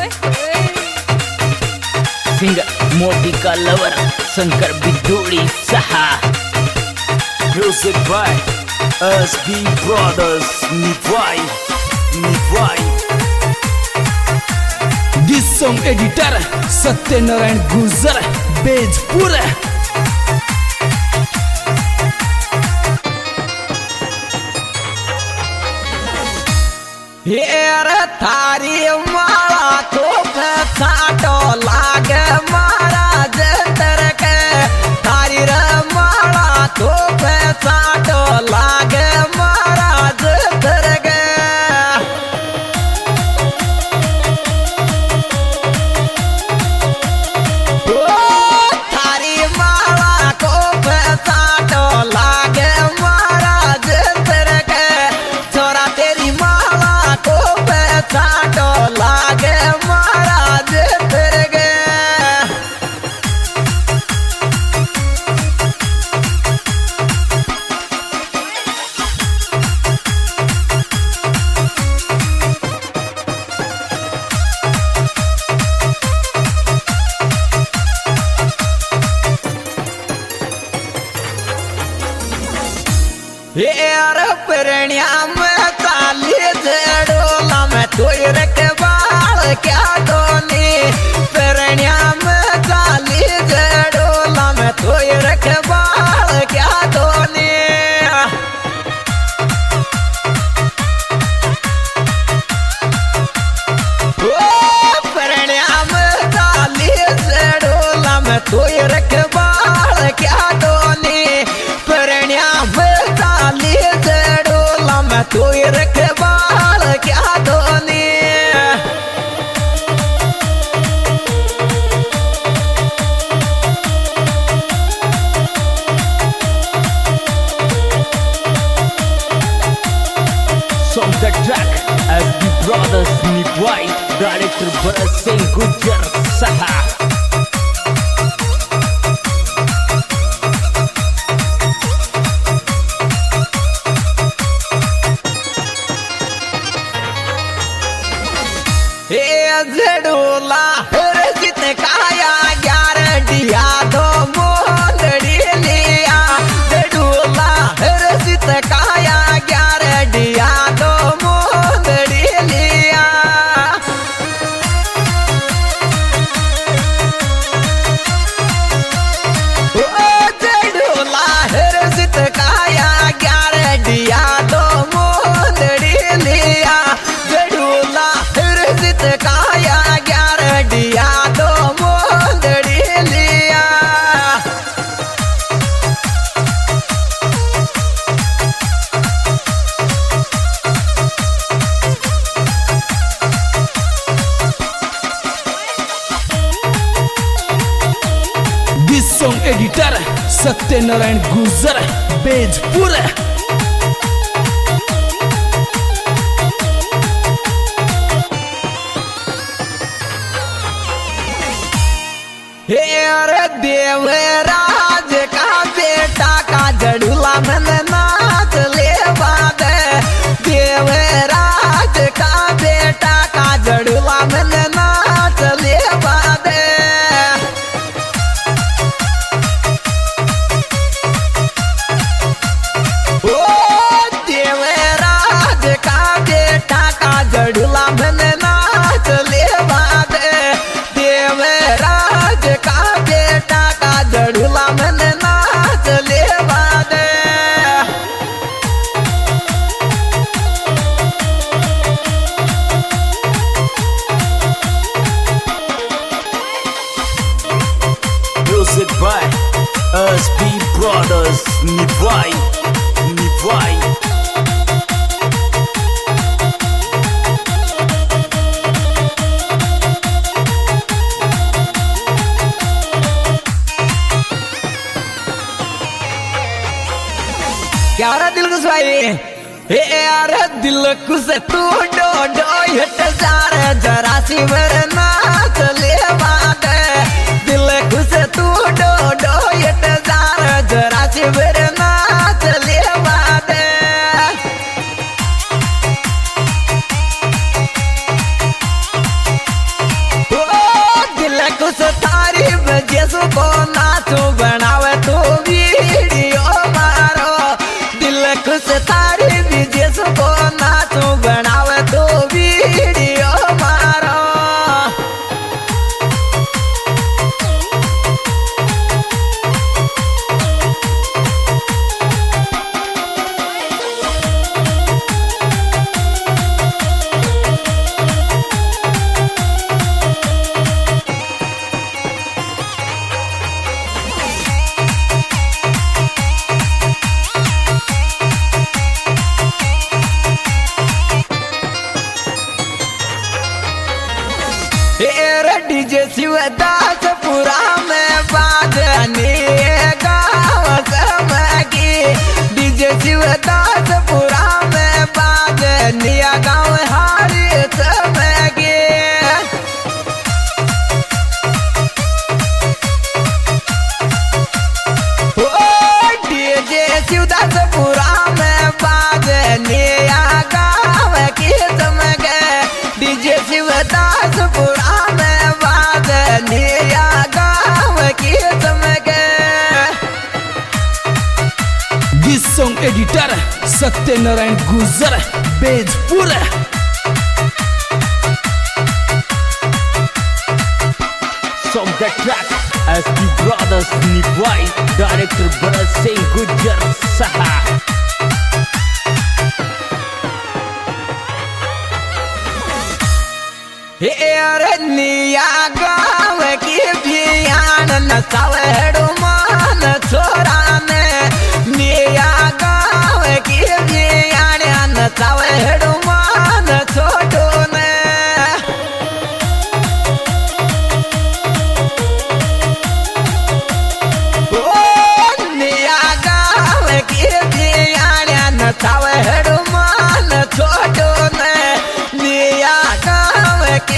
Singer Modi का lover Shankar Bidhuri सहा। Music by SB Brothers Nivai. This song editor Satyanarayan Gujar Bejpur। हेर थारी माला तो छाटो लागे महाराज तेरे के थारी रे माला तो छाटो लागे महाराज तेरे के। ओ थारी माला को छाटो लागे महाराज तेरे के छोरा तेरी माला को छाटो लागे महाराज तेरे के। यार प्रणिया में चाली जड़ोला में तोय रखे बाल क्या दोनी प्रणिया में चाली जड़ोला में तोय रखे बाल क्या दोनी। ओ प्रणिया में चाली जड़ोला में तोय रखे बाल क्या दोनी प्रणिया में जड़ोला में तोय रखे बाल क्या दोनी। Song the track SB Brothers Nivai, director Bharat Singh Gujar Saha। जड़ोला Rajit काया ग्यार डिया दो मोहनड़ी लिया जड़ोला रजित काया ग्यार डिया दो मोहनड़ी लिया। ओ जड़ोला रजित काया ग्यार डिया दो मोहनड़ी लिया जड़ोला रजित काया ग्यार डिया दो मोहनड़ी लिया। This song editor Satyanarayan Gujar Bejpur। हेर देवराज का बेटा का जड़ूला मन नाच ले बादे देवराज का बेटा का जड़ूला मन नाच ले बादे। ओ देवराज का बेटा का जड़ूला मन नाच ले बादे देवराज का बेटा का जड़ूला मन नाच ले बादे। Music by SB Brothers Nivai। क्या रहा दिल कुछ भाई यार दिल कुछ तू डो डो हट जार जरा सी मेरे नाच ले बात दिल कुछ तू डो डो हट जार जरा सी मेरे नाच ले बात। को नाचो बनावे तो वीडियो मारो दिल खुश थारी डीजे को नाचो बनावे तो वीडियो मारो डीजे शिवदासपुरा में बाजने गाँव समगी डीजे शिवदासपुरा में बाजने गाँव हारी समगी डीजे शिवदासपुरा में बाजने गाँव की समगे DJ Shivdaspura song editor Satyanarayan Gujar Bejpur From the track SB Brothers Nivai, director Bharat Singh Gujjar Saha. निया गाँव की भियान नचावे मान छोरा ने निया गाँव की भियान नचावे मान छोटो ने निया गाँव की भियान नचावे मान छोटो ने निया गाँव की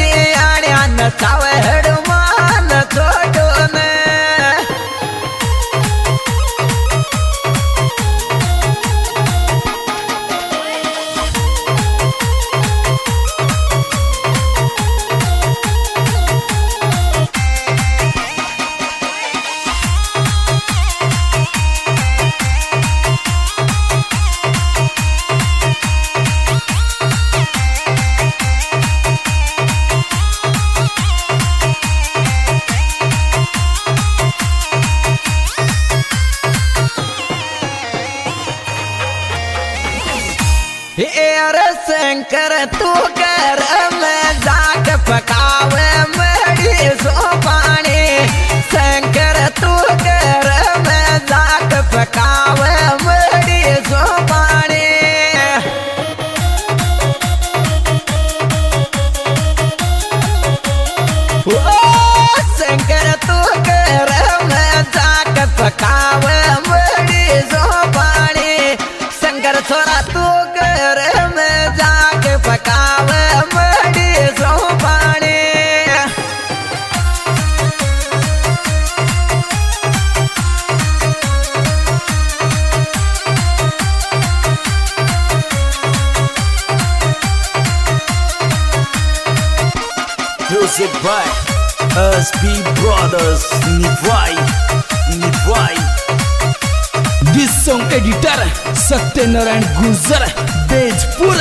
नचावे मान छोटो ने शंकर तू कर में जाग पकावे मड़ी सो पानी शंकर तू कर में जाग पकावे मड़ी सो पानी शंकर तू कर में जाग पकावे मड़ी सो पानी शंकर छोरा तू कर पकावे मड़ी सो पानी Music by SB Brothers Nivai. This song editor Satyanarayan Gujar Bejpur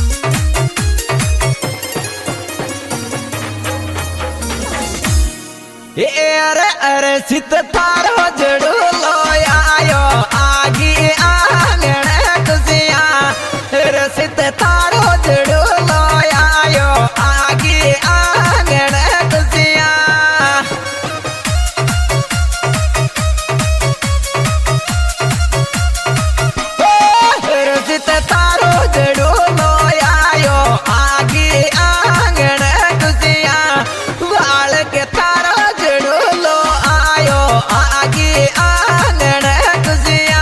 अरे सित थारो जड़ो लो आयो आगे आंगण तुझिया अरे सित थारो जड़ो लो आयो आगे आंगण तुझिया सित थारो जड़ो लो आयो आगे आंगण तुझिया वाल के थारो आगे आंगन तुझिया।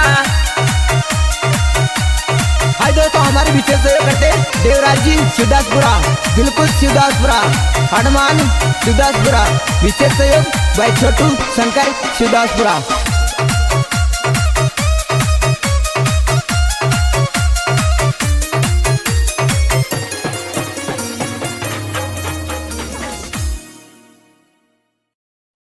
हाय दोस्तों हमारे विशेष सहयोग करते देवराज जी शिवदासपुरा बिल्कुल शिवदासपुरा हनुमान शिवदासपुरा विशेष सहयोग भाई छोटू शंकर शिवदासपुरा।